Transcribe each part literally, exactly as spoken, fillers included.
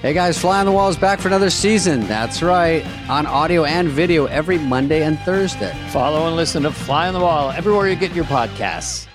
Hey guys, Fly on the Wall is back for another season. That's right, on audio and video every Monday and Thursday. Follow and listen to Fly on the Wall everywhere you get your podcasts.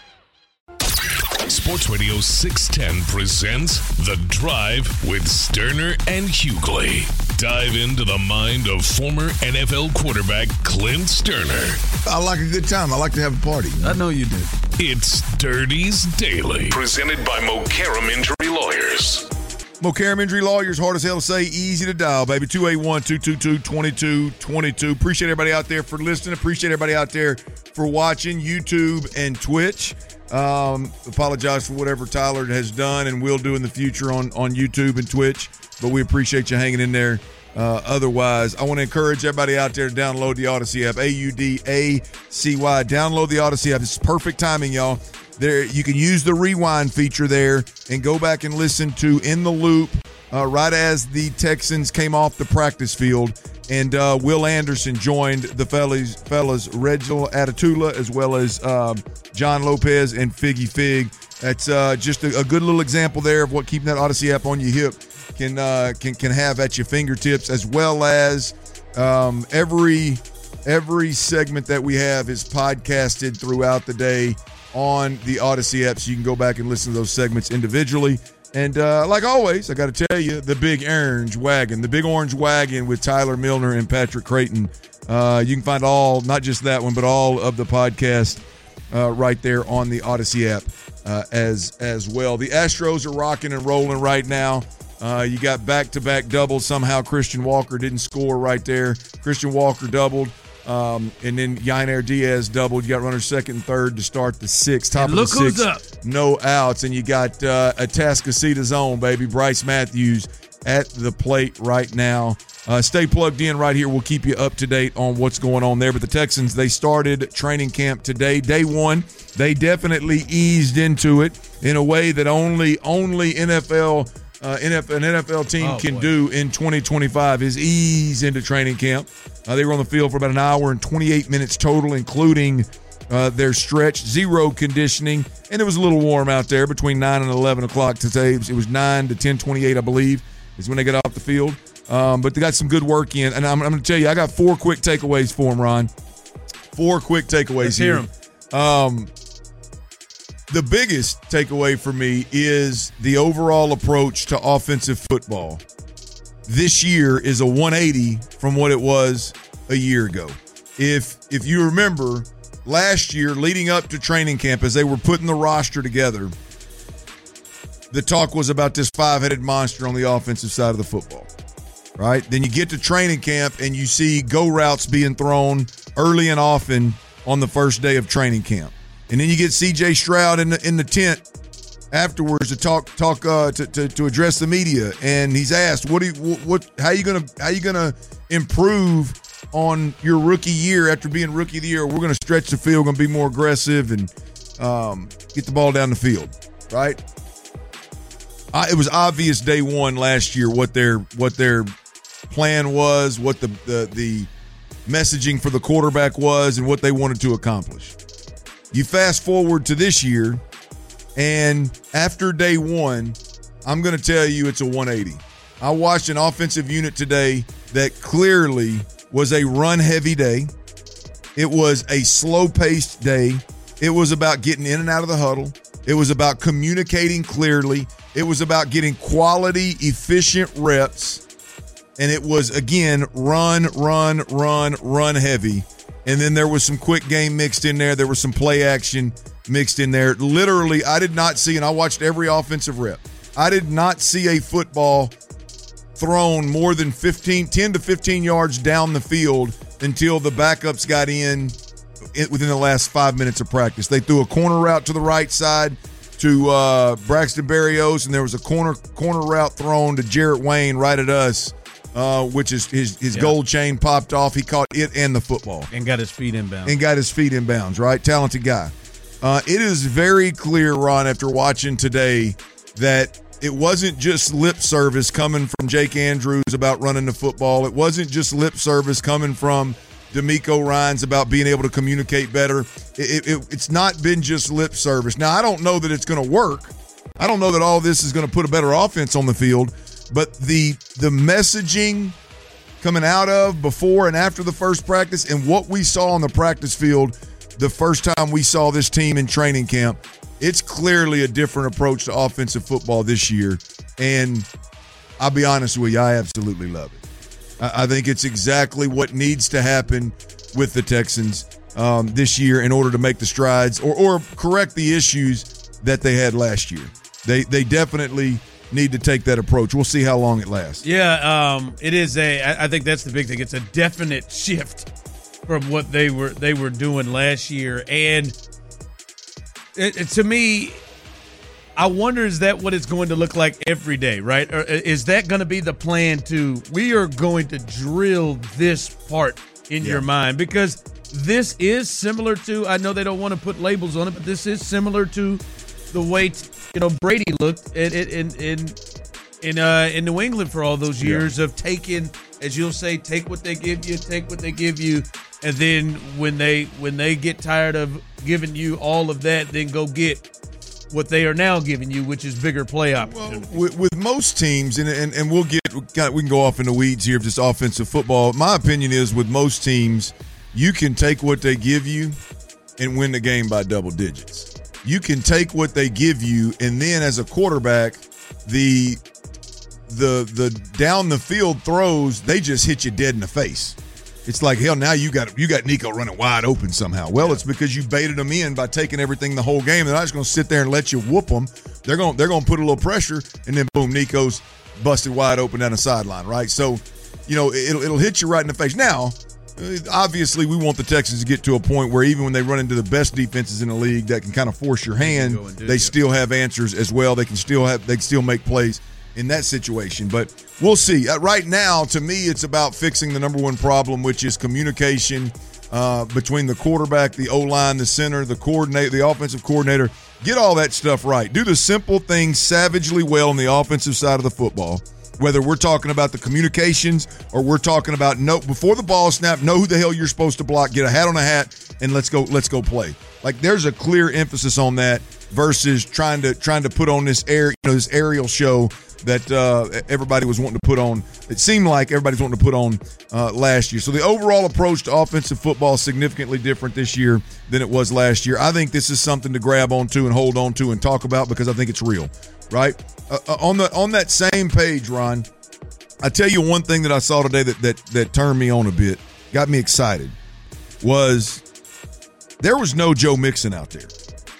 Sports Radio six ten presents The Drive with Sterner and Hughley. Dive into the mind of former N F L quarterback Clint Sterner. I like a good time. I like to have a party. I know you do. It's Dirty's Daily, presented by Mokaram Injury Lawyers. Mokaram Injury Lawyers, hard as hell to say, easy to dial, baby. two eight one, two two two, two two two two. Appreciate everybody out there for listening. Appreciate everybody out there for watching YouTube and Twitch. Um, apologize for whatever Tyler has done and will do in the future on, on YouTube and Twitch, but we appreciate you hanging in there. Uh, otherwise, I want to encourage everybody out there to download the Odyssey app, A U D A C Y. Download the Odyssey app. It's perfect timing, y'all. There, you can use the rewind feature there and go back and listen to In the Loop uh, right as the Texans came off the practice field. And uh, Will Anderson joined the fellas, fellas Reginald Atatula, as well as uh, John Lopez and Figgy Fig. That's uh, just a, a good little example there of what keeping that Odyssey app on your hip can uh, can can have at your fingertips, as well as um, every every segment that we have is podcasted throughout the day on the Odyssey app, so you can go back and listen to those segments individually. And uh, like always, I got to tell you, the big orange wagon, the big orange wagon with Tyler Milner and Patrick Creighton. Uh, you can find all, not just that one, but all of the podcast uh, right there on the Odyssey app uh, as as well. The Astros are rocking and rolling right now. Uh, you got back-to-back doubles. Somehow Christian Walker didn't score right there. Christian Walker doubled. Um, and then Yainer Diaz doubled. You got runners second and third to start the sixth. Top and of the look sixth. Who's up. No outs. And you got uh, a Tascasita zone, baby. Bryce Matthews at the plate right now. Uh, stay plugged in right here. We'll keep you up to date on what's going on there. But the Texans, they started training camp today. Day one, they definitely eased into it in a way that only only N F L Uh, N F L, an N F L team oh, can boy. do in twenty twenty-five is ease into training camp. Uh, they were on the field for about an hour and twenty-eight minutes total, including uh, their stretch, zero conditioning, and it was a little warm out there between nine and eleven o'clock today. It was nine to ten twenty-eight, I believe, is when they got off the field. Um, but they got some good work in, and I'm, I'm going to tell you, I got four quick takeaways for them, Ron. Four quick takeaways Let's here. hear 'em. Um, The biggest takeaway for me is the overall approach to offensive football. This year is a one eighty from what it was a year ago. If if you remember, last year leading up to training camp, as they were putting the roster together, the talk was about this five-headed monster on the offensive side of the football, right? Then you get to training camp and you see go routes being thrown early and often on the first day of training camp. And then you get C J Stroud in the in the tent afterwards to talk talk uh, to, to to address the media, and he's asked, "What do you, what, what how you gonna how you gonna improve on your rookie year after being rookie of the year? We're gonna stretch the field, gonna be more aggressive, and um, get the ball down the field." Right? I, it was obvious day one last year what their what their plan was, what the the the messaging for the quarterback was, and what they wanted to accomplish. You fast forward to this year, and after day one, I'm going to tell you it's a one eighty. I watched an offensive unit today that clearly was a run-heavy day. It was a slow-paced day. It was about getting in and out of the huddle. It was about communicating clearly. It was about getting quality, efficient reps. And it was, again, run, run, run, run heavy. And then there was some quick game mixed in there. There was some play action mixed in there. Literally, I did not see, and I watched every offensive rep, I did not see a football thrown more than fifteen, ten to fifteen yards down the field until the backups got in within the last five minutes of practice. They threw a corner route to the right side to uh, Braxton Berrios, and there was a corner corner route thrown to Jarrett Wayne right at us. Uh, which is his, his yeah. gold chain popped off. He caught it and the football. And got his feet in bounds. And got his feet in bounds, right? Talented guy. Uh, it is very clear, Ron, after watching today, that it wasn't just lip service coming from Jake Andrews about running the football. It wasn't just lip service coming from DeMeco Ryans about being able to communicate better. It, it, it's not been just lip service. Now, I don't know that it's going to work. I don't know that all this is going to put a better offense on the field. but the the messaging coming out of before and after the first practice and what we saw on the practice field the first time we saw this team in training camp, it's clearly a different approach to offensive football this year. And I'll be honest with you, I absolutely love it. I, I think it's exactly what needs to happen with the Texans um, this year in order to make the strides or, or correct the issues that they had last year. They they definitely need to take that approach. We'll see how long it lasts. Yeah, um, it is a. I, I think that's the big thing. It's a definite shift from what they were they were doing last year, and it, it, to me, I wonder is that what it's going to look like every day, right? Or is that going to be the plan? To we are going to drill this part in yeah. your mind because this is similar to. I know they don't want to put labels on it, but this is similar to the way t- you know Brady looked in in in in, uh, in New England for all those years yeah. of taking, as you'll say, take what they give you, take what they give you, and then when they when they get tired of giving you all of that, then go get what they are now giving you, which is bigger play opportunities. Well, with, with most teams, and, and and we'll get we can go off in the weeds here of just offensive football. My opinion is with most teams, you can take what they give you and win the game by double digits. You can take what they give you, and then as a quarterback, the the the down the field throws, they just hit you dead in the face. It's like, hell, now you got you got Nico running wide open somehow. Well, yeah. It's because you baited them in by taking everything the whole game. They're not just going to sit there and let you whoop them. They're going they're going to put a little pressure, and then boom, Nico's busted wide open down the sideline, right? So, you know, it'll it'll hit you right in the face. Now, obviously, we want the Texans to get to a point where even when they run into the best defenses in the league that can kind of force your hand, do, they yeah. still have answers as well. They can still have they can still make plays in that situation. But we'll see. Uh, right now, to me, it's about fixing the number one problem, which is communication uh, between the quarterback, the O-line, the center, the coordinator, the offensive coordinator. Get all that stuff right. Do the simple things savagely well on the offensive side of the football. Whether we're talking about the communications or we're talking about no before the ball snap, know who the hell you're supposed to block, get a hat on a hat, and let's go, let's go play. Like there's a clear emphasis on that versus trying to trying to put on this air, you know, this aerial show that uh, everybody was wanting to put on. It seemed like everybody's wanting to put on uh, last year. So the overall approach to offensive football is significantly different this year than it was last year. I think this is something to grab onto and hold on to and talk about because I think it's real. Right uh, uh, on the on that same page, Ron, I tell you one thing that I saw today that that that turned me on a bit, got me excited, was there was no Joe Mixon out there.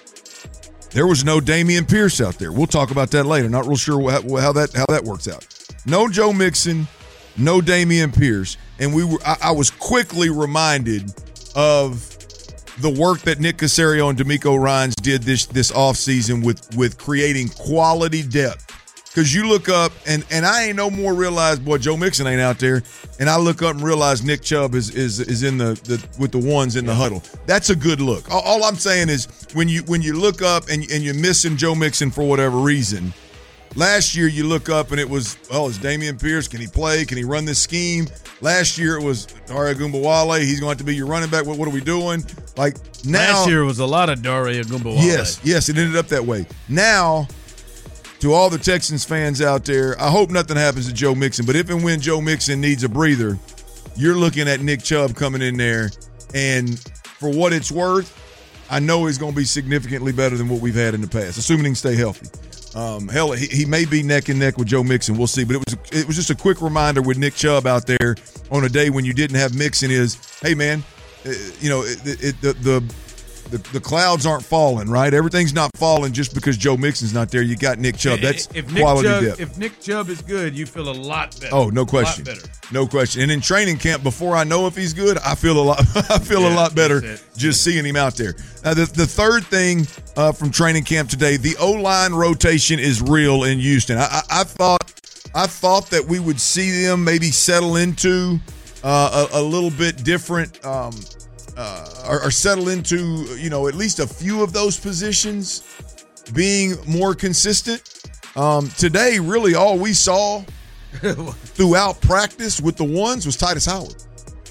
There was no Dameon Pierce out there. We'll talk about that later. Not real sure how, how that how that works out. No Joe Mixon, no Dameon Pierce, and we were. I, I was quickly reminded of the work that Nick Caserio and D'Amico Ryans did this this offseason with with creating quality depth. Because you look up, and and I ain't no more realized, boy, Joe Mixon ain't out there, and I look up and realize Nick Chubb is is is in the, the with the ones in the huddle. That's a good look. All, all I'm saying is when you when you look up and and you're missing Joe Mixon for whatever reason. Last year you look up and it was, oh, it's Dameon Pierce. Can he play? Can he run this scheme? Last year it was Dare Ogunbowale. He's going to have to be your running back. What, what are we doing? Like now, last year was a lot of Dare Ogunbowale. Yes, yes, it ended up that way. Now, to all the Texans fans out there, I hope nothing happens to Joe Mixon. But if and when Joe Mixon needs a breather, you're looking at Nick Chubb coming in there. And for what it's worth, I know he's going to be significantly better than what we've had in the past, assuming he can stay healthy. Um, hell, he, he may be neck and neck with Joe Mixon. We'll see. But it was it was just a quick reminder with Nick Chubb out there on a day when you didn't have Mixon is, hey, man, uh, you know, it, it, the, the the the clouds aren't falling, right? Everything's not falling just because Joe Mixon's not there. You got Nick Chubb. That's if quality Nick Chubb, depth. If Nick Chubb is good, you feel a lot better. Oh, no question. A lot better. No question. And in training camp, before I know if he's good, I feel a lot. I feel yeah, a lot better just seeing him out there. Now, the the third thing uh, from training camp today, the O-line rotation is real in Houston. I, I, I thought I thought that we would see them maybe settle into uh, a, a little bit different. Um, Uh, or, or settle into, you know, at least a few of those positions being more consistent. Um, today, really all we saw throughout practice with the ones was Titus Howard.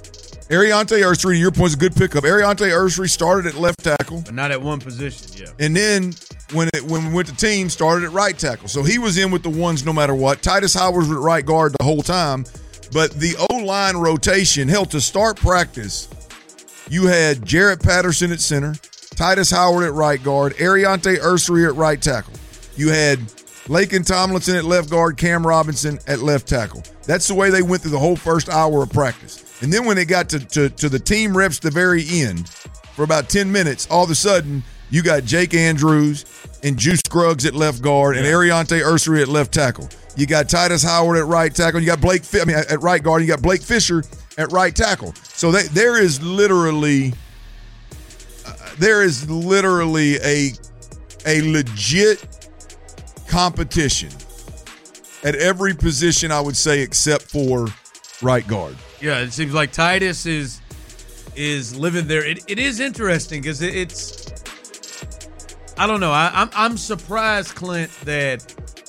Ariante Ursery, to your point, is a good pickup. Ariante Ursery started at left tackle. But not at one position, yeah. And then when it, when we went to team, started at right tackle. So he was in with the ones no matter what. Titus Howard was at right guard the whole time. But the O-line rotation, hell, to start practice, you had Jarrett Patterson at center, Titus Howard at right guard, Ariante Ursery at right tackle. You had Laken Tomlinson at left guard, Cam Robinson at left tackle. That's the way they went through the whole first hour of practice. And then when they got to, to, to the team reps at the very end, for about ten minutes, all of a sudden, you got Jake Andrews and Juice Scruggs at left guard and Ariante Ursery at left tackle. You got Titus Howard at right tackle. You got Blake, I mean, at right guard. You got Blake Fisher at right tackle. So they, there is literally, uh, there is literally a, a legit competition at every position, I would say, except for right guard. Yeah, it seems like Titus is is living there. It, it is interesting because it, it's, I don't know. I, I'm I'm surprised, Clint, that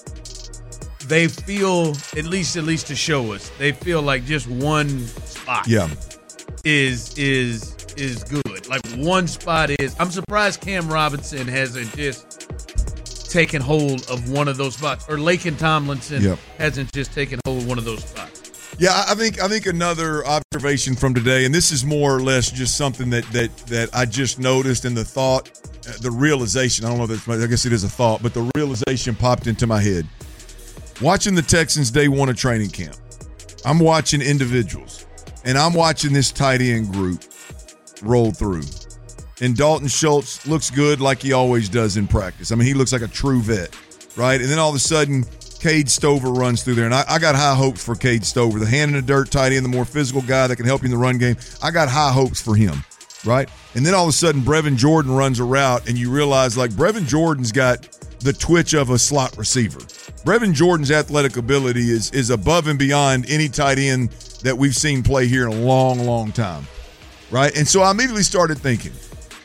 they feel, at least at least to show us, they feel like just one spot yeah. is is is good. Like one spot is. I'm surprised Cam Robinson hasn't just taken hold of one of those spots, or Laken Tomlinson yep. hasn't just taken hold of one of those spots. Yeah, I think I think another observation from today, and this is more or less just something that that that I just noticed, and the thought, the realization. I don't know if that's, I guess it is a thought, but the realization popped into my head. Watching the Texans day one of training camp, I'm watching individuals, and I'm watching this tight end group roll through. And Dalton Schultz looks good like he always does in practice. I mean, he looks like a true vet, right? And then all of a sudden, Cade Stover runs through there. And I, I got high hopes for Cade Stover, the hand in the dirt tight end, the more physical guy that can help you in the run game. I got high hopes for him, right? And then all of a sudden, Brevin Jordan runs a route, and you realize, like, Brevin Jordan's got the twitch of a slot receiver. Brevin Jordan's athletic ability is, is above and beyond any tight end that we've seen play here in a long, long time, right? And so I immediately started thinking,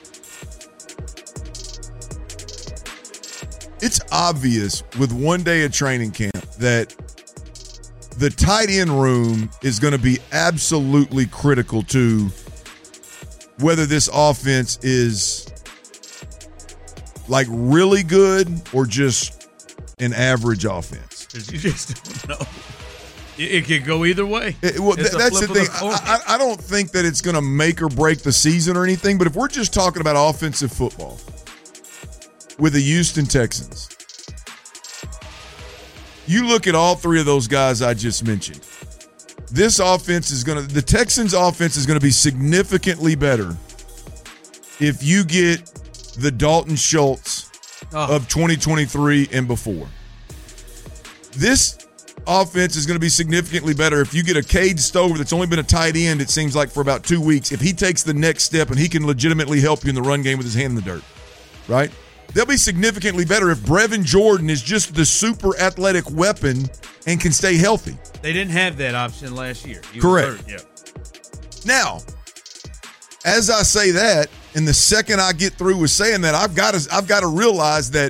it's obvious with one day of training camp that the tight end room is going to be absolutely critical to whether this offense is like really good or just an average offense. You just don't know. It could go either way. It, well, th- that's the thing. The I, I, I don't think that it's going to make or break the season or anything, but if we're just talking about offensive football, with the Houston Texans, you look at all three of those guys I just mentioned. This offense is going to, the Texans offense is going to be significantly better if you get the Dalton Schultz oh. of twenty twenty-three and before. This offense is going to be significantly better if you get a Cade Stover that's only been a tight end, it seems like, for about two weeks. If he takes the next step and he can legitimately help you in the run game with his hand in the dirt, right? They'll be significantly better if Brevin Jordan is just the super athletic weapon and can stay healthy. They didn't have that option last year. He Correct. Yeah. Now, as I say that, and the second I get through with saying that, I've got to I've got to realize that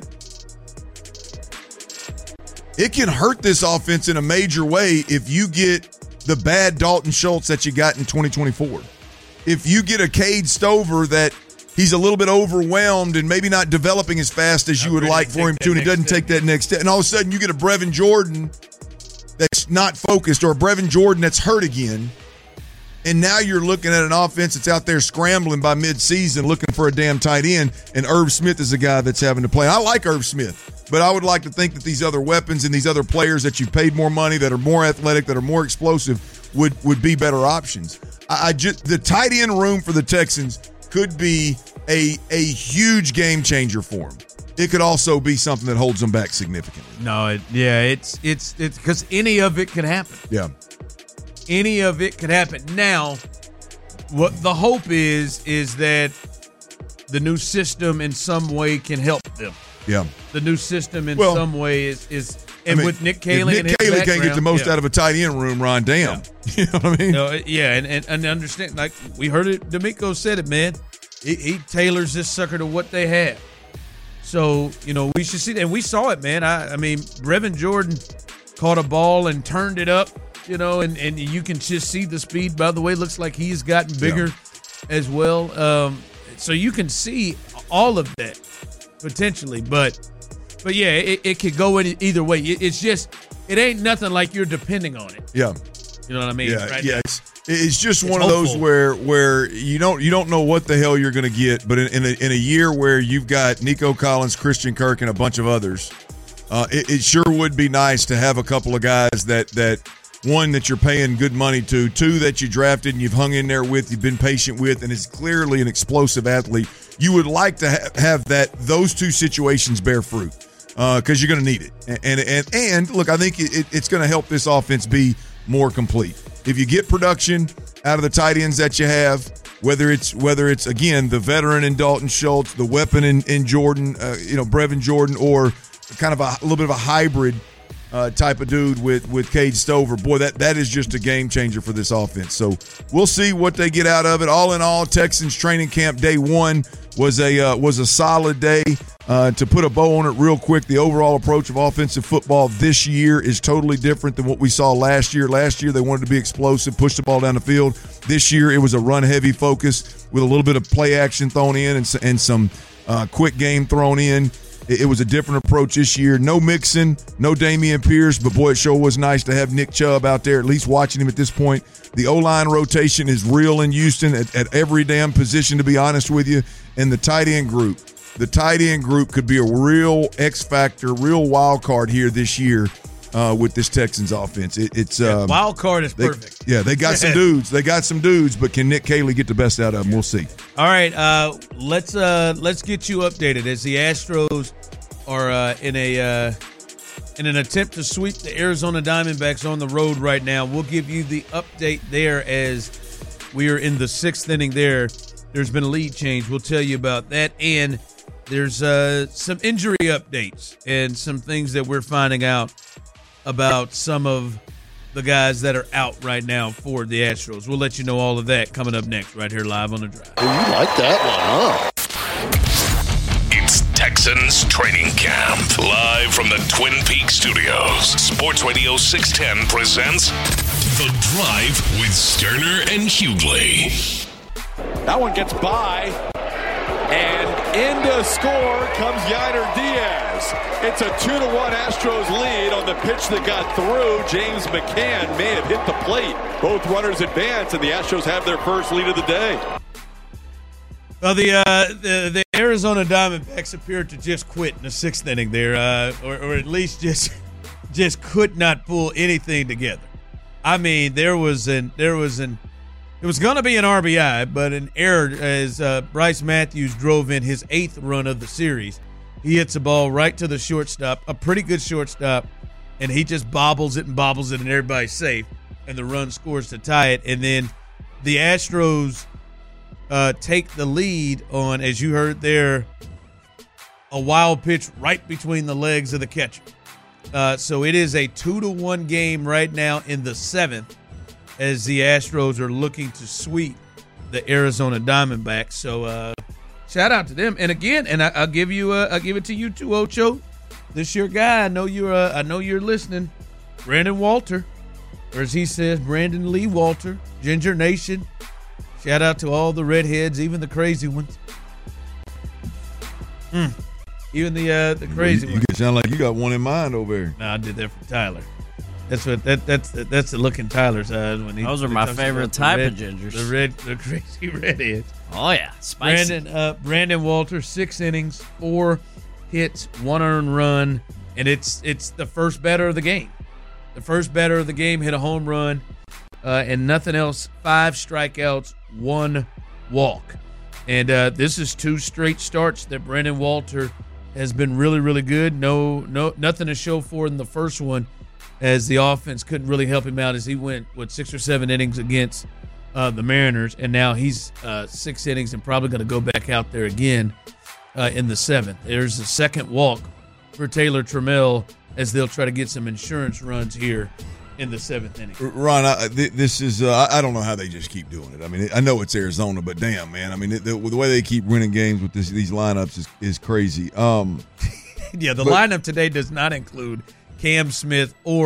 it can hurt this offense in a major way if you get the bad Dalton Schultz that you got in twenty twenty-four. If you get a Cade Stover that he's a little bit overwhelmed and maybe not developing as fast as you would like for him to, and he doesn't take that next step. And all of a sudden you get a Brevin Jordan that's not focused, or a Brevin Jordan that's hurt again. And now you're looking at an offense that's out there scrambling by midseason looking for a damn tight end, and Irv Smith is the guy that's having to play. I like Irv Smith, but I would like to think that these other weapons and these other players that you paid more money, that are more athletic, that are more explosive, would, would be better options. I, I just the tight end room for the Texans could be a a huge game changer for them. It could also be something that holds them back significantly. No, it, yeah, it's it's it's because any of it could happen. Yeah, any of it could happen. Now, what the hope is is that the new system in some way can help them. Yeah, the new system in well, some way is is and I mean, with Nick Caley, if Nick Caley can't get the most yeah. out of a tight end room, Ron, damn, yeah. You know what I mean? No, yeah, and, and and understand, like we heard it. D'Amico said it, man. He, he tailors this sucker to what they have. So, you know, we should see that. And we saw it, man. I, I mean, Brevin Jordan caught a ball and turned it up you know, and, and you can just see the speed. By the way, looks like he's gotten bigger yeah. as well. Um, so you can see all of that potentially, but but yeah, it, it could go in either way. It, it's just it ain't nothing like you're depending on it. Yeah, you know what I mean? Yeah, right yeah. It's, it's just it's one hopeful. of those where where you don't you don't know what the hell you're going to get, but in in a, in a year where you've got Nico Collins, Christian Kirk, and a bunch of others, uh, it, it sure would be nice to have a couple of guys that that. One, that you're paying good money to. Two, that you drafted and you've hung in there with, you've been patient with, and is clearly an explosive athlete. You would like to ha- have that those two situations bear fruit because uh, you're going to need it. And, and and and look, I think it, it's going to help this offense be more complete. If you get production out of the tight ends that you have, whether it's whether it's again the veteran in Dalton Schultz, the weapon in, in Jordan, uh, you know Brevin Jordan, or kind of a, a little bit of a hybrid. Uh, type of dude with with Cade Stover, boy, that that is just a game changer for this offense. So we'll see what they get out of it. All in all, Texans training camp day one was a uh, was a solid day. Uh, to put a bow on it real quick, the overall approach of offensive football this year is totally different than what we saw last year. Last year they wanted to be explosive, push the ball down the field. This year it was a run-heavy focus with a little bit of play action thrown in and, and some uh, quick game thrown in. It was a different approach this year. No Mixon, no Dameon Pierce, but boy, it sure was nice to have Nick Chubb out there, at least watching him at this point. The O-line rotation is real in Houston at, at every damn position, to be honest with you. And the tight end group, the tight end group could be a real X factor, real wild card here this year uh, with this Texans offense. It, it's yeah, um, wild card is they, perfect. Yeah, they got some dudes. They got some dudes, but can Nick Caley get the best out of them? We'll see. All right, uh, let's uh, let's get you updated as the Astros are uh, in a uh, in an attempt to sweep the Arizona Diamondbacks on the road right now. We'll give you the update there as we are in the sixth inning there. There's been a lead change. We'll tell you about that. And there's uh, some injury updates and some things that we're finding out about some of the guys that are out right now for the Astros. We'll let you know all of that coming up next right here live on The Drive. Oh, you like that one, huh? It's Texans Training Camp. Live from the Twin Peaks Studios. Sports Radio six ten presents The Drive with Sterner and Hughley. That one gets by, and into score comes Yainer Diaz. It's a two to one Astros lead on the pitch that got through. James McCann may have hit the plate. Both runners advance, and the Astros have their first lead of the day. Well, the, uh, the the Arizona Diamondbacks appeared to just quit in the sixth inning there, uh, or, or at least just just could not pull anything together. I mean, there was an there was an it was going to be an R B I, but an error as uh, Bryce Matthews drove in his eighth run of the series. He hits a ball right to the shortstop, a pretty good shortstop, and he just bobbles it and bobbles it, and everybody's safe, and the run scores to tie it. And then the Astros uh, take the lead on, as you heard there, a wild pitch right between the legs of the catcher. Uh, so it is a two to one game right now in the seventh, as the Astros are looking to sweep the Arizona Diamondbacks. So uh, shout out to them. And again, and I, I'll give you, uh, I'll give it to you too, Ocho. This your guy. I know you're, uh, I know you're listening. Brandon Walter, or as he says, Brandon Lee Walter, Ginger Nation. Shout out to all the redheads, even the crazy ones. Mm. Even the uh, the crazy you, ones. You sound like you got one in mind over there. No, I did that for Tyler. That's what that that's that's the look in Tyler's eyes when he. Those are he my talks favorite about the type red, of gingers. The red, the crazy redheads. Oh yeah, spicy. Brandon uh, Brandon Walter, six innings, four hits, one earned run, and it's it's the first batter of the game. The first batter of the game hit a home run, uh, and nothing else. Five strikeouts, one walk, and uh, this is two straight starts that Brandon Walter has been really really good. No no nothing to show for in the first one, as the offense couldn't really help him out as he went with six or seven innings against uh, the Mariners, and now he's uh, six innings and probably going to go back out there again uh, in the seventh. There's a second walk for Taylor Trammell as they'll try to get some insurance runs here in the seventh inning. Ron, I, th- this is uh, I don't know how they just keep doing it. I mean, I know it's Arizona, but damn, man. I mean, it, the, the way they keep winning games with this, these lineups is, is crazy. Um, yeah, the but, lineup today does not include Cam Smith or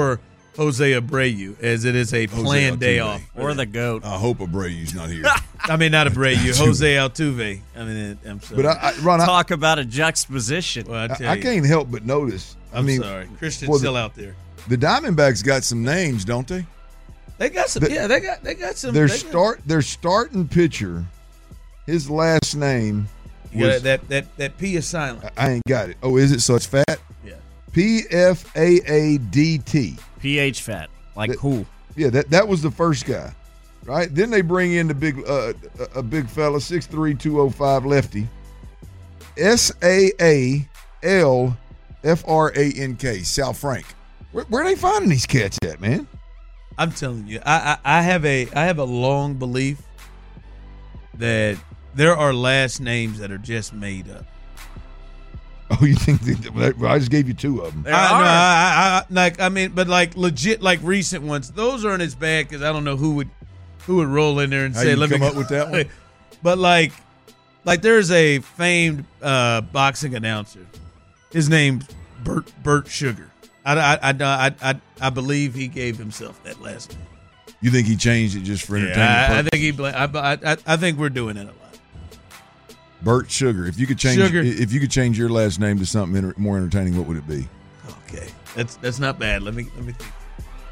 Jose Abreu, as it is a planned day Altuve. off. Or the GOAT. I hope Abreu's not here. I mean, not Abreu, Jose Altuve. I mean, I'm sorry. But I, I, Ron, I, Talk about a juxtaposition. well, I, tell I you, can't help but notice. I I'm mean, sorry. Christian's well, the- still out there. the Diamondbacks got some names, don't they? They got some. the- yeah, they got. They got some. Their they got- start, their starting pitcher, his last name You got was, that that that P is silent. I ain't got it. Oh, is it? So it's fat. Yeah. P F A A D T. pH fat. Like That- who? Yeah, that that was the first guy, right? Then they bring in the big uh, a a big fella, six three, two oh five lefty. S A A L F R A N K, Sal Frank. Where, where are they finding these cats at, man? I'm telling you, I, I I have a I have a long belief that there are last names that are just made up. Oh, you think that, well, I just gave you two of them. There I, are. no, I, I, I like I mean, but like legit, like recent ones, those aren't as bad because I don't know who would who would roll in there and How say, you "Let come me up with that one? But like, like there's a famed uh, boxing announcer. His name's Bert Bert Sugar. I, I, I, I, I, I believe he gave himself that last name. You think he changed it just for entertainment Yeah, I, I purposes? think he. bla- I, I, I think we're doing it a lot. Bert Sugar. If you could change, Sugar. if you could change your last name to something enter, more entertaining, what would it be? Okay, that's that's not bad. Let me let me think.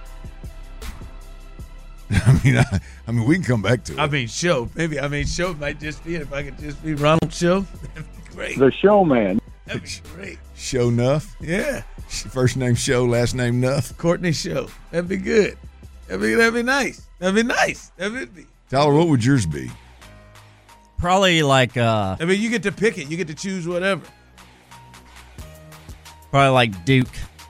I mean, I, I mean, we can come back to it. I mean, show maybe. I mean, show might just be it. If I could just be Ronald Show, that'd be great. The showman. That'd be great. Show Nuff. Yeah, First name Show, last name Nuff. Courtney Show. That'd be good. That'd be that'd be nice. That'd be nice. That'd be. Tyler, what would yours be? Probably like uh I mean, you get to pick it. You get to choose whatever. probably like Duke.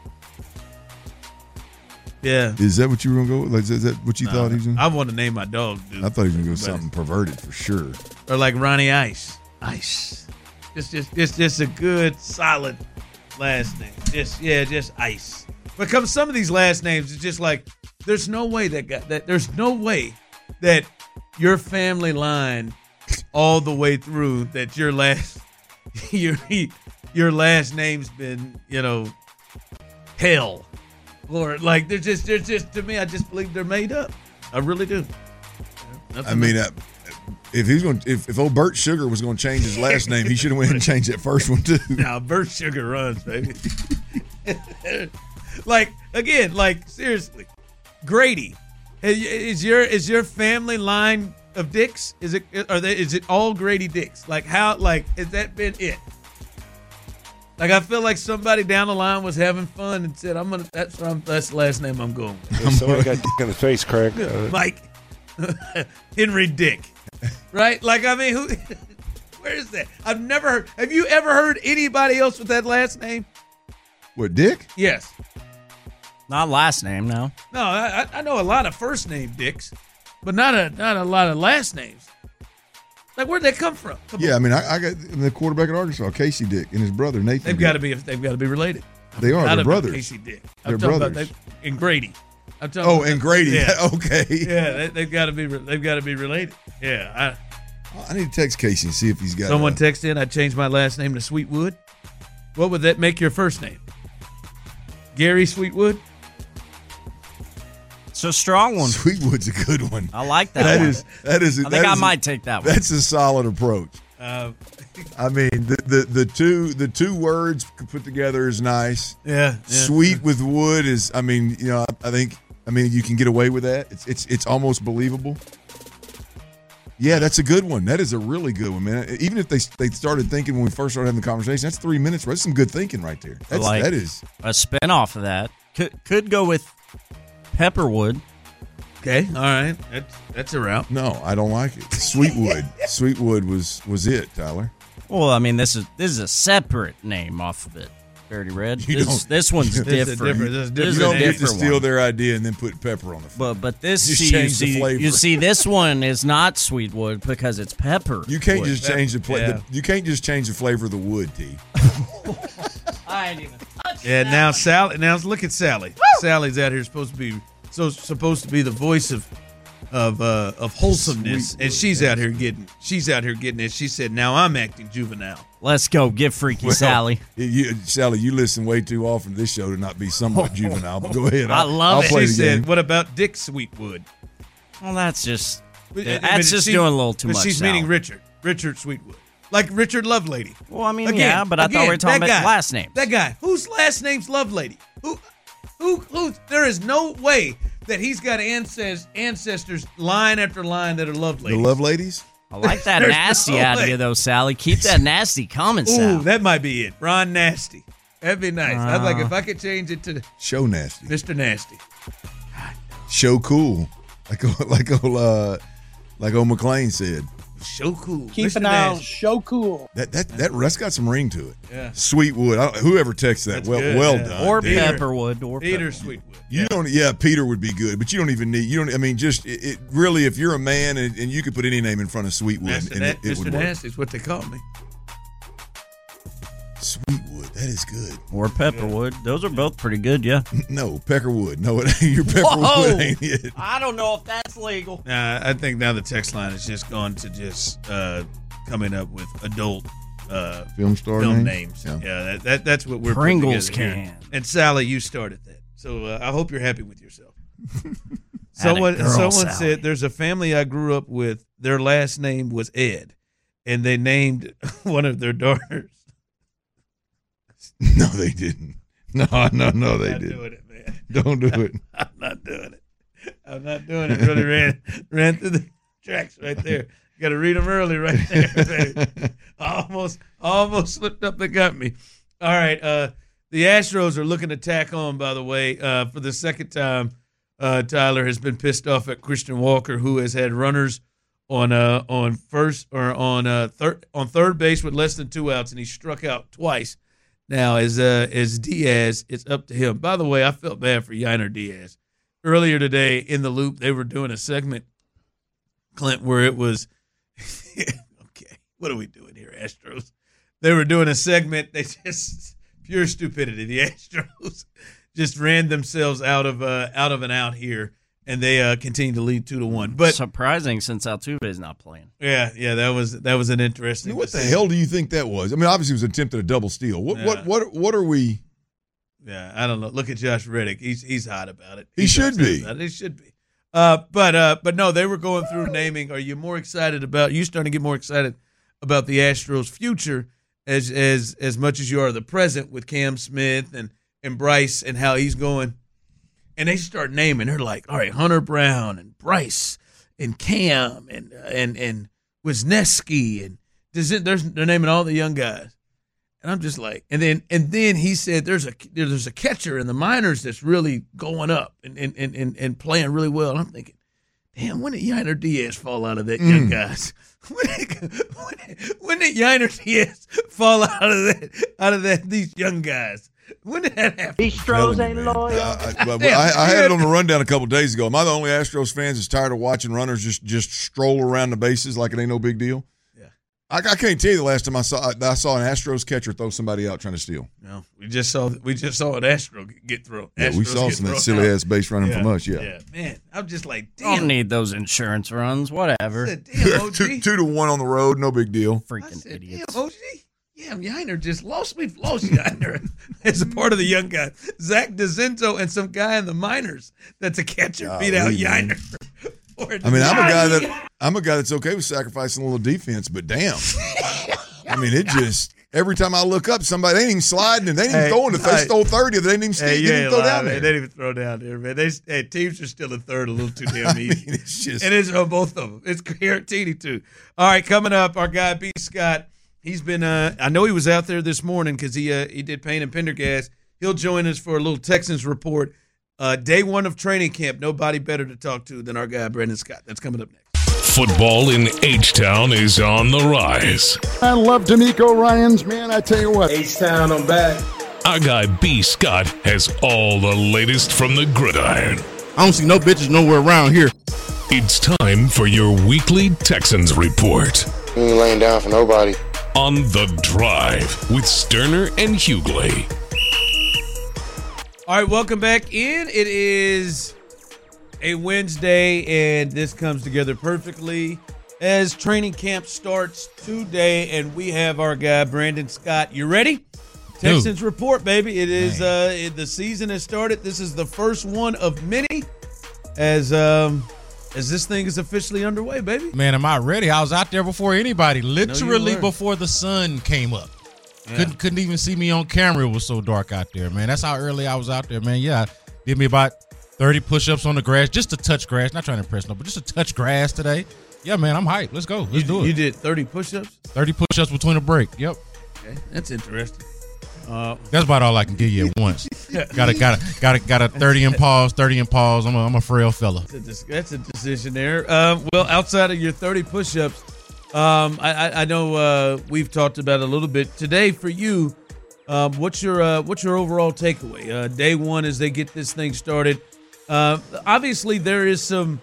Yeah. Is that what you were gonna go with? Like, is that what you thought he was gonna? I want to name my dog, dude. I thought he was gonna go with But- something perverted for sure. Or like Ronnie Ice. Ice. Just, just, just, just a good, solid last name. Just, yeah, just Ice. Because some of these last names, it's just like, there's no way that got that. There's no way that your family line, all the way through, that your last, your, your last name's been, you know, Hell, or like they're just, they're just to me. I just believe they're made up. I really do. I mean, uh, if he's going, if, if old Bert Sugar was going to change his last name, he should have went and changed that first one too. Now, Bert Sugar runs, baby. Like again, like seriously, Grady. Is is your is your family line of dicks? Is it are they? Is it all Grady dicks? Like how? Like has that been it? Like I feel like somebody down the line was having fun and said, "I'm gonna." That's what I'm, that's the last name I'm going with. Somebody got dick in the face, Craig. Uh, Mike Henry Dick, right? Like I mean, who? Where is that? I've never heard. Have you ever heard anybody else with that last name? What, Dick? Yes. Not last name, no. No, I, I know a lot of first name Dicks, but not a not a lot of last names. Like where'd they come from? Come Yeah, on. I mean, I, I got the quarterback at Arkansas, Casey Dick, and his brother Nathan. they've Dick. got to be they've got to be related. They are. Gotta They're be brothers. Casey Dick. They're I'm talking about brothers. they, and Grady. I'm talking Oh, about and Grady. Yeah, Okay. yeah, they, they've got to be they've got to be related. Yeah. I need to text Casey and see if he's I, got. someone a, text in. I changed my last name to Sweetwood. What would that make your first name? Gary Sweetwood. It's a strong one. Sweetwood's a good one. I like that. That one. is that is. I that think I is a- might take that one. That's a solid approach. Uh, I mean, the, the the two the two words put together is nice. yeah, yeah. Sweet with wood is. I mean, you know, I, I think. I mean, you can get away with that. It's it's it's almost believable. Yeah, that's a good one. That is a really good one, man. Even if they they started thinking when we first started having the conversation, that's three minutes. That's some good thinking right there. That's like that is. a spinoff of that. Could could go with Pepperwood. Okay, all right. That's that's a route. No, I don't like it. Sweetwood. Sweetwood was was it, Tyler. Well, I mean, this is this is a separate name off of it. Dirty Red. You This, don't- this one's This is different. different. This is This You is different. a don't get to different steal one. their idea and then put pepper on the front. But but this Just see, you change the see flavor. you see this one is not Sweetwood because it's pepper. You can't wood. just change the, pla- Yeah. the you can't just change the flavor of the wood, T. I ain't even touched Yeah, that now one. Sally. Now look at Sally. Sally's out here supposed to be so supposed to be the voice of of uh, of wholesomeness, and she's out here getting she's out here getting it. She said, "Now I'm acting juvenile." Let's go. Get freaky, Well, Sally. You, Sally, you listen way too often to this show to not be somewhat juvenile. But go ahead. I I'll, love I'll it. play She the said, game. "What about Dick Sweetwood?" Well, that's just But- that's but just she- doing a little too but much. She's Sally. meaning Richard, Richard Sweetwood, like Richard Lovelady. Well, I mean, Again, yeah, but I again, thought we were talking that about guy, last names. That guy, whose last name's Lovelady? Who, who, who? There is no way that he's got ancest- ancestors line after line that are Loveladies. The Love Ladies? I like that There's nasty no out of way. you, though, Sally. Keep that nasty coming, Ooh, Sal. that might be it. Ron Nasty. That'd be nice. I'd like if I could change it to Show nasty. Mister Nasty. Show cool. Like like old uh, like old McClain said. So cool. Keep Mister an eye on Nasty. show cool. That that that that's got some ring to it. Yeah. Sweetwood. I don't, whoever texts that, That's well good, well yeah. done. or Peter. Pepperwood. Or Peter Pepperwood. Sweetwood. You don't. Yeah, Peter would be good, but you don't even need. You don't. I mean, just it, it really. If you're a man and, and you could put any name in front of Sweetwood, Mister and Na- it, it Mister would work. Nasty is what they call me. Sweetwood. That is good. Or Pepperwood. Those are both pretty good, yeah. No, Peckerwood. No, it ain't. Your Whoa! Peckerwood ain't it. I don't know if that's legal. Nah, I think now the text line is just gone to just uh, coming up with adult uh, Film star film names? names. Yeah. Yeah, that, that that's what we're Pringles putting together here. can. And Sally, you started that, so uh, I hope you're happy with yourself. Atta someone girl, someone Sally. said there's a family I grew up with. Their last name was Ed, and they named one of their daughters. No, they didn't. No, no, no, they I'm not didn't. doing it, man. Don't do it. I'm not doing it. I'm not doing it. Really ran ran through the tracks right there. Got to read them early right there. Baby. almost almost slipped up and got me. All right. Uh, the Astros are looking to tack on, by the way, uh, for the second time. Uh, Tyler has been pissed off at Christian Walker, who has had runners on uh, on first or on uh, third on third base with less than two outs, and he struck out twice. Now, as uh, as Diaz, it's up to him. By the way, I felt bad for Yainer Diaz. Earlier today in the Loop, they were doing a segment, Clint, where it was, okay, what are we doing here, Astros? They were doing a segment. They just, pure stupidity. The Astros just ran themselves out of uh, out of an out here, and they uh, continue to lead two to one. But surprising since Altuve is not playing. yeah, yeah, that was that was an interesting. What the decision. hell do you think that was? I mean, obviously it was an attempt at a double steal. What Yeah. what what what are we? Yeah, I don't know. Look at Josh Reddick. He's he's hot about it. He He's should upset be. about it. He should be. Uh, but uh, but no, they were going through naming. Are you more excited about? You starting to get more excited about the Astros' future as as as much as you are the present with Cam Smith and and Bryce and how he's going. And they start naming. They're like, all right, Hunter Brown and Bryce and Cam and uh, and and Wisniewski and there's they're naming all the young guys. And I'm just like, and then and then he said there's a there's a catcher in the minors that's really going up and and and, and, and playing really well. And I'm thinking, damn, when did Yainer Diaz fall out of that young Mm. guys? When did, when did, when did Yainer Diaz fall out of that out of that these young guys? When did that happen? Astros ain't Man. loyal. Uh, I, but I, I had it on the rundown a couple of days ago. Am I the only Astros fans that's tired of watching runners just just stroll around the bases like it ain't no big deal? Yeah. I, I can't tell you the last time I saw I saw an Astros catcher throw somebody out trying to steal. No, we just saw we just saw an Astro get thrown. Yeah, we Astros saw get some of that thrown silly out. ass base running Yeah, from us. Yeah, yeah, man, I'm just like, Don't damn. need those insurance runs. I Whatever. said, damn, O G. two, two to one on the road, no big deal. I Freaking said, idiots. damn, O G. Yeah, Yainer just lost. We've lost Yainer as a part of the young guy. Zach DeZento and some guy in the minors that's a catcher beat out Golly, man. Yainer. I mean, I'm a guy that I'm a guy that's okay with sacrificing a little defense, but damn, I mean, it just every time I look up, somebody they ain't even sliding and they ain't even Hey, throwing. If they hey. stole thirty, they didn't even, Hey, they you didn't ain't even throw lying, down man. there. They didn't even throw down there, man. They, hey, teams are still in third a little too damn easy. It's just And it's on both of them. It's Caratini too. All right, coming up, our guy B. Scott. He's been. Uh, I know he was out there this morning because he uh, he did Payne and Pendergast. He'll join us for a little Texans report. Uh, day one of training camp. Nobody better to talk to than our guy Brandon Scott. That's coming up next. Football in H-Town is on the rise. I love D'Amico Ryans, man. I tell you what. H-Town, I'm back. Our guy B. Scott has all the latest from the gridiron. I don't see no bitches nowhere around here. It's time for your weekly Texans report We ain't laying down for nobody. on The Drive with Sterner and Hughley. All right, welcome back in. It is a Wednesday, and this comes together perfectly as training camp starts today, and we have our guy, Brandon Scott. You ready? Texans report, baby. It is uh, it, the season has started. This is the first one of many as um, as this thing is officially underway, baby. Man, am I ready? I was out there before anybody, literally before the sun came up. Yeah. Couldn't couldn't even see me on camera. It was so dark out there, man. That's how early I was out there, man. Yeah, did me about thirty push-ups on the grass, just to touch grass. Not trying to impress no, but just to touch grass today. Yeah, man, I'm hyped. Let's go. Let's you, do it. You did thirty push-ups? thirty push-ups between a break. Yep. Okay, that's interesting. Uh, That's about all I can give you at once. got a got a got a got a thirty in pause, thirty in pause. I'm a, I'm a frail fella. That's a, that's a decision there. Uh, well, outside of your thirty push-ups, um, I, I, I know uh, we've talked about it a little bit today. For you, um, what's your uh, what's your overall takeaway? Uh, day one as they get this thing started. Uh, obviously, there is some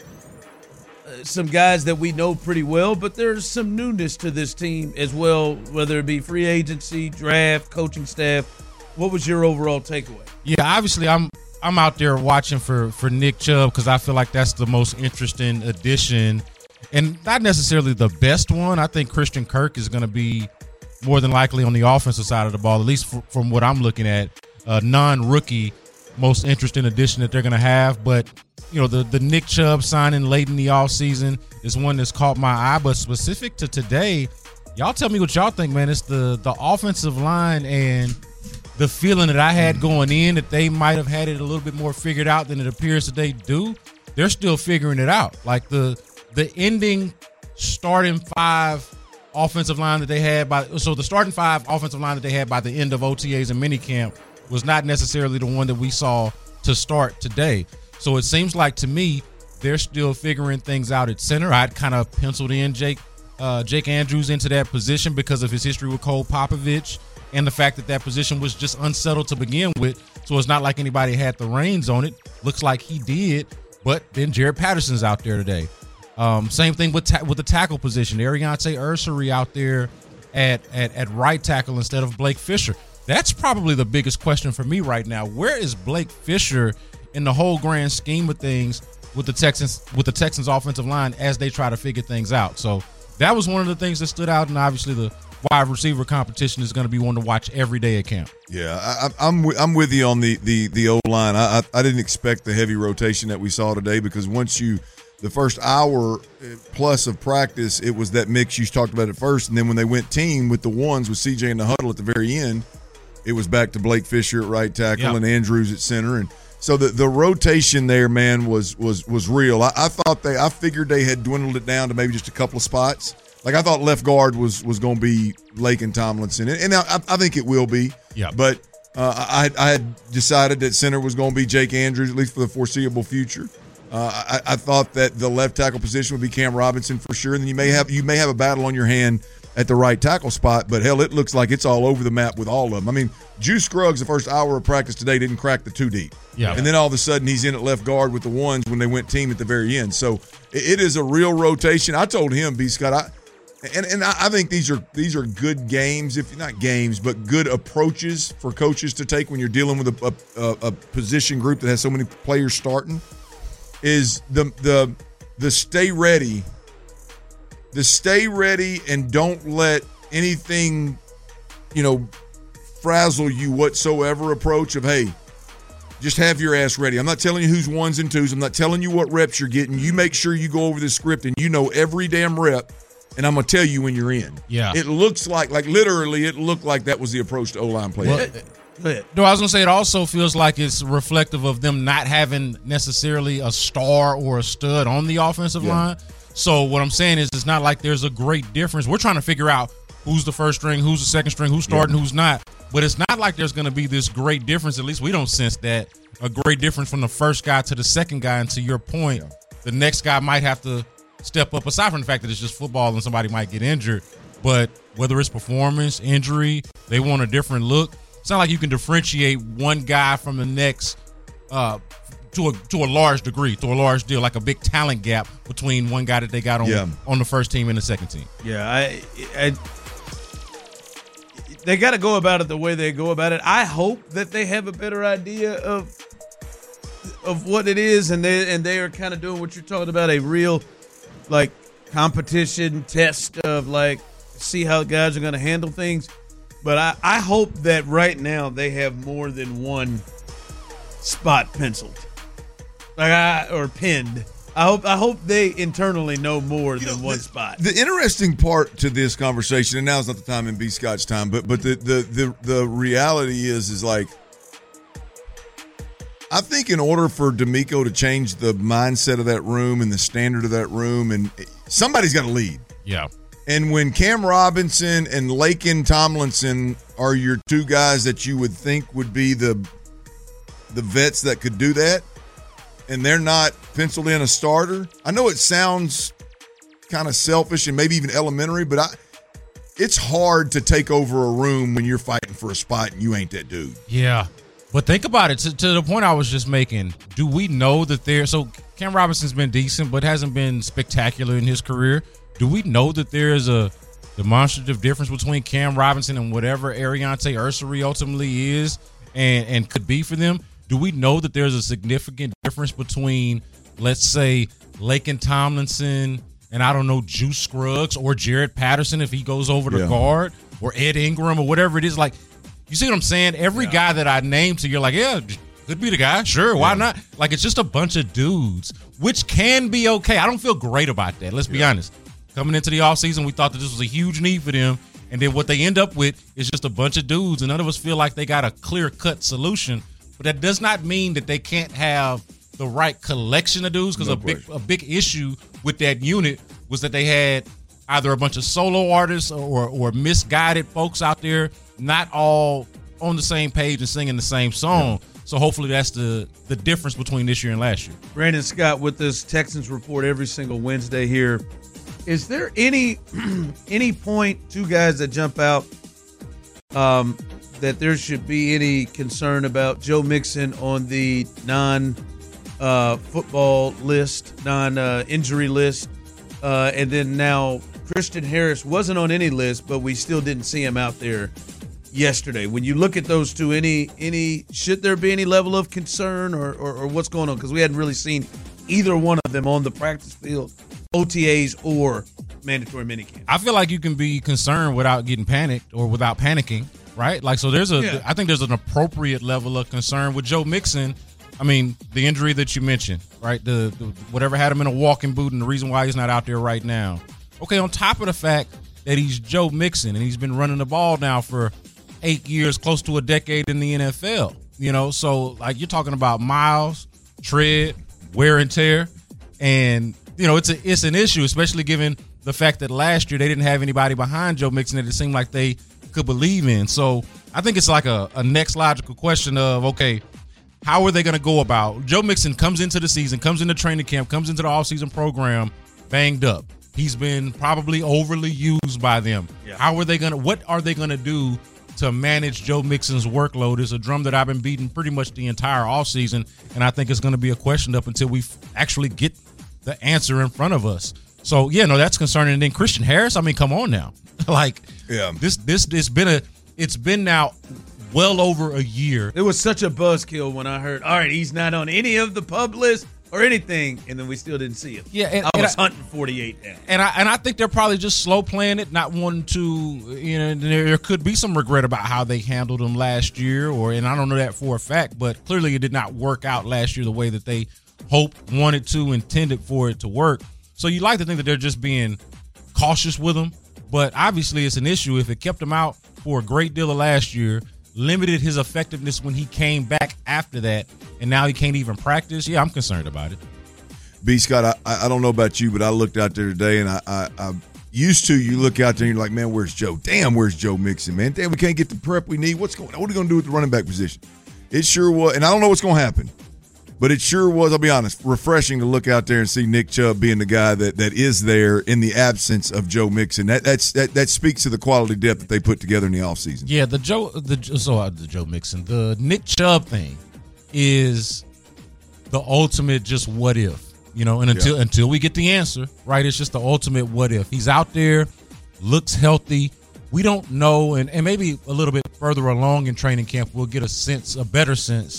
uh, some guys that we know pretty well, but there's some newness to this team as well, whether it be free agency, draft, coaching staff. What was your overall takeaway? Yeah, obviously, I'm I'm out there watching for, for Nick Chubb because I feel like that's the most interesting addition, and not necessarily the best one. I think Christian Kirk is going to be more than likely on the offensive side of the ball, at least f- from what I'm looking at, a non-rookie most interesting addition that they're going to have. But, you know, the, the Nick Chubb signing late in the offseason is one that's caught my eye. But specific to today, y'all tell me what y'all think, man. It's the, the offensive line and the feeling that I had going in that they might have had it a little bit more figured out than it appears that they do. They're still figuring it out. Like the the ending starting five offensive line that they had by – so the starting five offensive line that they had by the end of O T As and minicamp was not necessarily the one that we saw to start today. So it seems like to me they're still figuring things out at center. I'd kind of penciled in Jake uh, Jake Andrews into that position because of his history with Cole Popovich and the fact that that position was just unsettled to begin with. So it's not like anybody had the reins on it. Looks like he did, but then Jared Patterson's out there today. Um, same thing with ta- with the tackle position. Ariante Ursary out there at, at at right tackle instead of Blake Fisher. That's probably the biggest question for me right now. Where is Blake Fisher in the whole grand scheme of things with the Texans with the Texans offensive line as they try to figure things out? So that was one of the things that stood out, and obviously the wide receiver competition is going to be one to watch every day at camp. Yeah, I, I'm w- I'm with you on the the the O line. I, I I didn't expect the heavy rotation that we saw today because once you the first hour plus of practice, it was that mix you talked about at first, and then when they went team with the ones with C J in the huddle at the very end, it was back to Blake Fisher at right tackle yep. and Andrews at center, and so the the rotation there, man, was was was real. I, I thought they, I figured they had dwindled it down to maybe just a couple of spots. Like I thought left guard was was going to be Laken Tomlinson, and, and I, I think it will be. Yeah. But uh, I I had decided that center was going to be Jake Andrews at least for the foreseeable future. Uh, I, I thought that the left tackle position would be Cam Robinson for sure, and then you may have you may have a battle on your hand at the right tackle spot. But hell, it looks like it's all over the map with all of them. I mean, Juice Scruggs, the first hour of practice today, didn't crack the two deep. Yeah. And then all of a sudden he's in at left guard with the ones when they went team at the very end. So it, it is a real rotation. I told him, B. Scott, I. And and I think these are these are good games, if not games, but good approaches for coaches to take when you're dealing with a, a, a position group that has so many players starting. Is the the the stay ready, the stay ready, and don't let anything, you know, frazzle you whatsoever. Approach of hey, just have your ass ready. I'm not telling you who's ones and twos. I'm not telling you what reps you're getting. You make sure you go over the script and you know every damn rep. And I'm going to tell you when you're in. Yeah. It looks like, like literally, it looked like that was the approach to O-line play. Well, Go ahead. No, I was going to say it also feels like it's reflective of them not having necessarily a star or a stud on the offensive yeah. line. So what I'm saying is it's not like there's a great difference. We're trying to figure out who's the first string, who's the second string, who's starting, yeah. who's not. But it's not like there's going to be this great difference. At least we don't sense that, a great difference from the first guy to the second guy. And to your point, yeah. the next guy might have to step up, aside from the fact that it's just football and somebody might get injured. But whether it's performance, injury, they want a different look. It's not like you can differentiate one guy from the next uh, to a to a large degree, to a large deal, like a big talent gap between one guy that they got on yeah. on the first team and the second team. Yeah, I, I they got to go about it the way they go about it. I hope that they have a better idea of of what it is, and they and they are kind of doing what you're talking about, a real like competition test of like see how guys are going to handle things. But I, I hope that right now they have more than one spot penciled, like I or pinned. I hope I hope they internally know more you than know, one the, spot. The interesting part to this conversation, and now's not the time in B. Scott's time, but but the the the, the reality is is like I think in order for D'Amico to change the mindset of that room and the standard of that room, and somebody's got to lead. Yeah. And when Cam Robinson and Laken Tomlinson are your two guys that you would think would be the the vets that could do that, and they're not penciled in a starter, I know it sounds kind of selfish and maybe even elementary, but I, it's hard to take over a room when you're fighting for a spot and you ain't that dude. Yeah. But think about it. To, to the point I was just making, do we know that there – so Cam Robinson's been decent but hasn't been spectacular in his career. Do we know that there is a demonstrative difference between Cam Robinson and whatever Ariante Ursary ultimately is and, and could be for them? Do we know that there's a significant difference between, let's say, Laken Tomlinson and, I don't know, Juice Scruggs or Jared Patterson if he goes over to yeah. guard, or Ed Ingram or whatever it is? Like, you see what I'm saying? Every yeah. guy that I named to you, you're like, yeah, could be the guy. Sure, why yeah. not? Like, it's just a bunch of dudes, which can be okay. I don't feel great about that. Let's be yeah. honest. Coming into the offseason, we thought that this was a huge need for them. And then what they end up with is just a bunch of dudes, and none of us feel like they got a clear-cut solution. But that does not mean that they can't have the right collection of dudes, because no a big a big issue with that unit was that they had either a bunch of solo artists or or misguided folks out there, not all on the same page and singing the same song. Yeah. So hopefully that's the, the difference between this year and last year. Brandon Scott with this Texans Report every single Wednesday here. Is there any any point, two guys that jump out, um, that there should be any concern about Joe Mixon on the non-football uh, list, non-injury uh, list, uh, and then now Christian Harris wasn't on any list, but we still didn't see him out there yesterday. When you look at those two, any any should there be any level of concern or, or, or what's going on? Because we hadn't really seen either one of them on the practice field, O T As or mandatory minicamp. I feel like you can be concerned without getting panicked or without panicking. Right? Like, so there's a, yeah. I think there's an appropriate level of concern with Joe Mixon. I mean, the injury that you mentioned, right? The, the whatever had him in a walking boot and the reason why he's not out there right now. Okay, on top of the fact that he's Joe Mixon and he's been running the ball now for eight years, close to a decade in the N F L, you know? So, like, you're talking about miles, tread, wear and tear. And, you know, it's a, it's an issue, especially given the fact that last year they didn't have anybody behind Joe Mixon that it seemed like they could believe in. So I think it's like a, a next logical question of, okay, how are they going to go about? Joe Mixon comes into the season, comes into training camp, comes into the offseason program banged up. He's been probably overly used by them. Yeah. How are they going to, what are they going to do to manage Joe Mixon's workload? Is a drum that I've been beating pretty much the entire offseason, and I think it's going to be a question up until we actually get the answer in front of us. So, yeah, no, that's concerning. And then Christian Harris, I mean, come on now. Like, yeah, this this it's been a it's been now well over a year. It was such a buzzkill when I heard, all right, he's not on any of the pub lists or anything, and then we still didn't see him. Yeah, and, I and was I, hunting forty-eight down. And I and I think they're probably just slow playing it, not wanting to, you know, there could be some regret about how they handled him last year, or and I don't know that for a fact, but clearly it did not work out last year the way that they hoped, wanted to, intended for it to work. So you like to think that they're just being cautious with him. But obviously it's an issue if it kept him out for a great deal of last year, limited his effectiveness when he came back after that, and now he can't even practice. Yeah, I'm concerned about it. B. Scott, I, I don't know about you, but I looked out there today, and I, I, I used to, you look out there and you're like, man, where's Joe? Damn, where's Joe Mixon, man? Damn, we can't get the prep we need. What's going on? What are we going to do with the running back position? It sure was, and I don't know what's going to happen. But it sure was, I'll be honest, refreshing to look out there and see Nick Chubb being the guy that, that is there in the absence of Joe Mixon. That that's that, that speaks to the quality depth that they put together in the offseason. Yeah, the Joe the so uh, the Joe Mixon, the Nick Chubb thing is the ultimate just what if, you know, and until yeah. until we get the answer, right? It's just the ultimate what if. He's out there, looks healthy. We don't know, and, and maybe a little bit further along in training camp, we'll get a sense, a better sense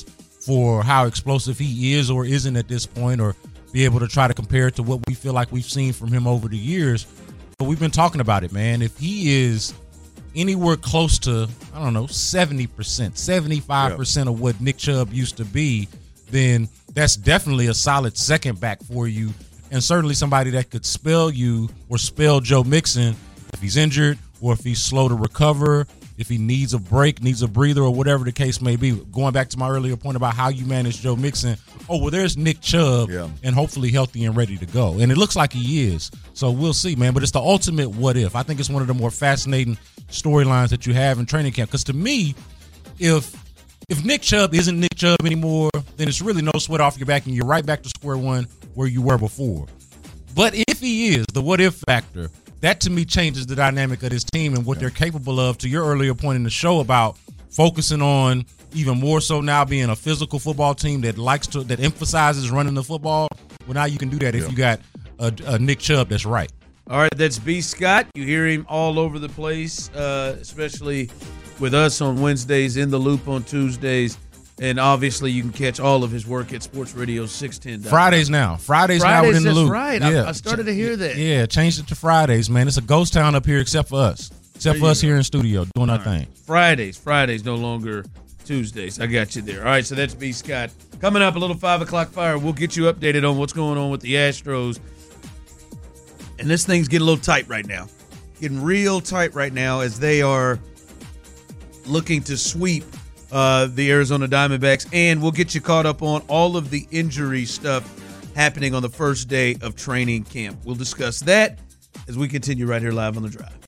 for how explosive he is or isn't at this point, or be able to try to compare it to what we feel like we've seen from him over the years. But we've been talking about it, man. If he is anywhere close to, I don't know, seventy percent, seventy-five percent of what Nick Chubb used to be, then that's definitely a solid second back for you, and certainly somebody that could spell you or spell Joe Mixon if he's injured or if he's slow to recover, if he needs a break, needs a breather, or whatever the case may be. Going back to my earlier point about how you manage Joe Mixon, oh, well, there's Nick Chubb, yeah. and hopefully healthy and ready to go. And it looks like he is. So we'll see, man. But it's the ultimate what if. I think it's one of the more fascinating storylines that you have in training camp. Because to me, if if Nick Chubb isn't Nick Chubb anymore, then it's really no sweat off your back, and you're right back to square one where you were before. But if he is, the what if factor, that to me changes the dynamic of this team and what yeah. they're capable of, to your earlier point in the show about focusing on even more so now being a physical football team that likes to, that emphasizes running the football. Well, now you can do that yeah. if you got a, a Nick Chubb that's right. All right, that's B. Scott. You hear him all over the place, uh, especially with us on Wednesdays, In the Loop on Tuesdays. And obviously, you can catch all of his work at Sports Radio six ten. Fridays now. Fridays, Fridays now within the loop. Right. Yeah. I, I started to hear that. Yeah, changed it to Fridays, man. It's a ghost town up here except for us. Except for us go. here in studio doing all our right. thing. Fridays. Fridays, no longer Tuesdays. I got you there. All right, so that's B. Scott. Coming up, a little five o'clock fire. We'll get you updated on what's going on with the Astros. And this thing's getting a little tight right now. Getting real tight right now as they are looking to sweep Uh, the Arizona Diamondbacks, and we'll get you caught up on all of the injury stuff happening on the first day of training camp. We'll discuss that as we continue right here live on The Drive.